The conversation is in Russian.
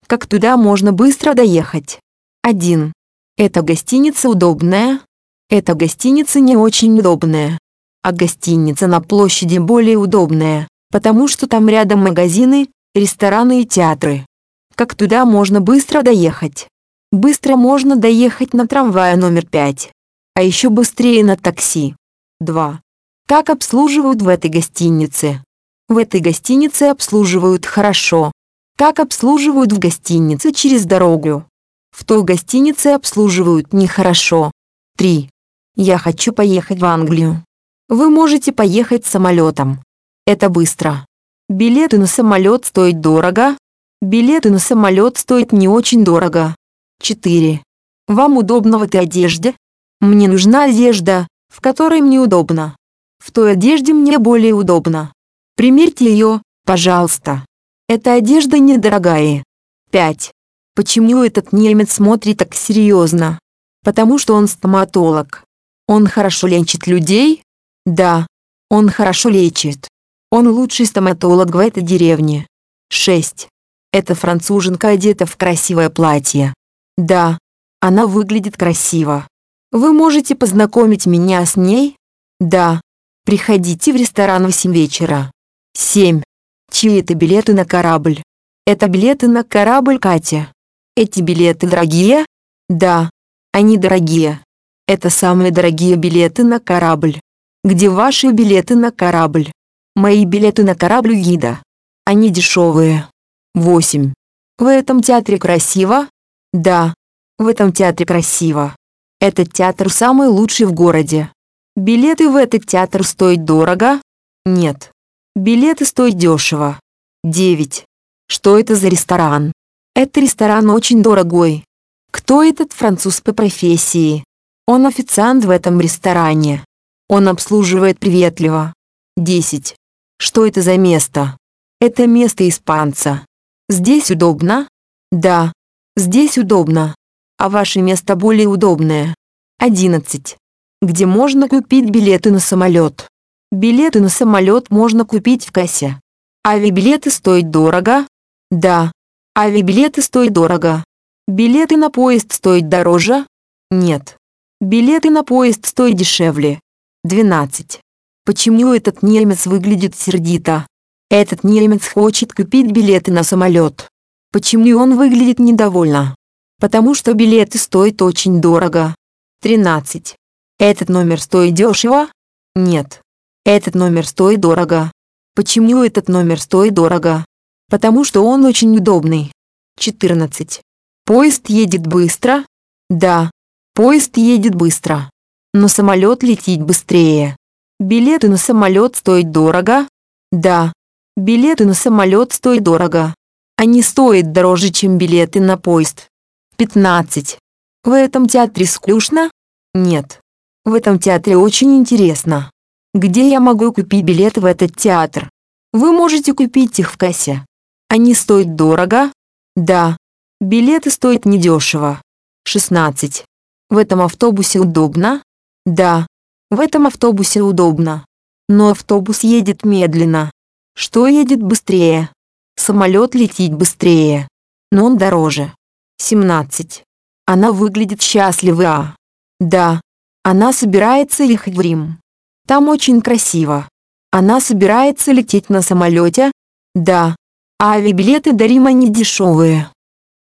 Как туда можно быстро доехать? 1. Эта гостиница удобная. Эта гостиница не очень удобная. А гостиница на площади более удобная, потому что там рядом магазины, рестораны и театры. Как туда можно быстро доехать? Быстро можно доехать на трамвае номер 5. А еще быстрее на такси. 2. Как обслуживают в этой гостинице? В этой гостинице обслуживают хорошо. Как обслуживают в гостинице через дорогу? В той гостинице обслуживают нехорошо. 3. Я хочу поехать в Англию. Вы можете поехать самолетом. Это быстро. Билеты на самолет стоят дорого. Билеты на самолет стоят не очень дорого. 4. Вам удобно в этой одежде? Мне нужна одежда, в которой мне удобно. В той одежде мне более удобно. Примерьте ее, пожалуйста. Эта одежда недорогая. 5. Почему этот немец смотрит так серьезно? Потому что он стоматолог. Он хорошо лечит людей? Да, он хорошо лечит. Он лучший стоматолог в этой деревне. 6. Эта француженка одета в красивое платье. Да, она выглядит красиво. Вы можете познакомить меня с ней? Да. Приходите в ресторан в 7 вечера. 7. Чьи это билеты на корабль? Это билеты на корабль Катя. Эти билеты дорогие? Да, они дорогие. Это самые дорогие билеты на корабль. Где ваши билеты на корабль? Мои билеты на корабль гида. Они дешевые. 8. В этом театре красиво? Да, в этом театре красиво. Этот театр самый лучший в городе. Билеты в этот театр стоят дорого? Нет. Билеты стоят дешево. 9. Что это за ресторан? Это ресторан очень дорогой. Кто этот француз по профессии? Он официант в этом ресторане. Он обслуживает приветливо. 10. Что это за место? Это место испанца. Здесь удобно? Да, здесь удобно. А ваше место более удобное. 11. Где можно купить билеты на самолет? Билеты на самолет можно купить в кассе. Авиабилеты стоят дорого? Да, авиабилеты стоят дорого. Билеты на поезд стоят дороже? Нет. Билеты на поезд стоят дешевле. 12. Почему этот немец выглядит сердито? Этот немец хочет купить билеты на самолет. Почему он выглядит недовольно? Потому что билеты стоят очень дорого. 13. Этот номер стоит дешево? Нет. Этот номер стоит дорого. Почему этот номер стоит дорого? Потому что он очень удобный. 14. Поезд едет быстро? Да, поезд едет быстро. Но самолет летит быстрее. Билеты на самолет стоят дорого? Да, билеты на самолет стоят дорого. Они стоят дороже, чем билеты на поезд. 15. В этом театре скучно? Нет. В этом театре очень интересно. Где я могу купить билеты в этот театр? Вы можете купить их в кассе. Они стоят дорого? Да. Билеты стоят недешево. 16. В этом автобусе удобно? Да. В этом автобусе удобно. Но автобус едет медленно. Что едет быстрее? Самолет летит быстрее. Но он дороже. 17. Она выглядит счастлива. Да. Она собирается ехать в Рим. Там очень красиво. Она собирается лететь на самолете? Да. А авиабилеты до Рима не дешевые.